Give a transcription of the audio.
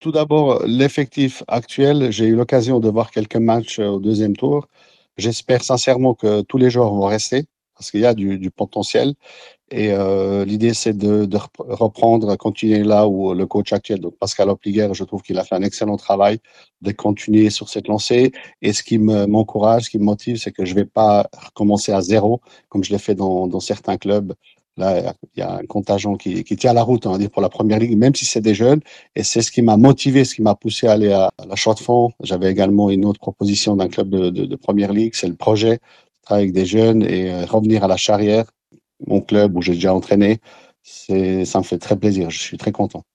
Tout d'abord, l'effectif actuel, j'ai eu l'occasion de voir quelques matchs au deuxième tour. J'espère sincèrement que tous les joueurs vont rester parce qu'il y a du potentiel. Et l'idée, c'est de reprendre, continuer là où le coach actuel, donc Pascal Opliger, je trouve qu'il a fait un excellent travail de continuer sur cette lancée. Et ce qui m'encourage, ce qui me motive, c'est que je ne vais pas recommencer à zéro, comme je l'ai fait dans certains clubs. Là, il y a un contingent qui tient la route, on va dire, pour la première ligue, même si c'est des jeunes. Et c'est ce qui m'a motivé, ce qui m'a poussé à aller à la Chaux-de-Fonds. J'avais également une autre proposition d'un club de première ligue, c'est le projet, travailler avec des jeunes et revenir à la Charrière, mon club où j'ai déjà entraîné. Ça me fait très plaisir. Je suis très content.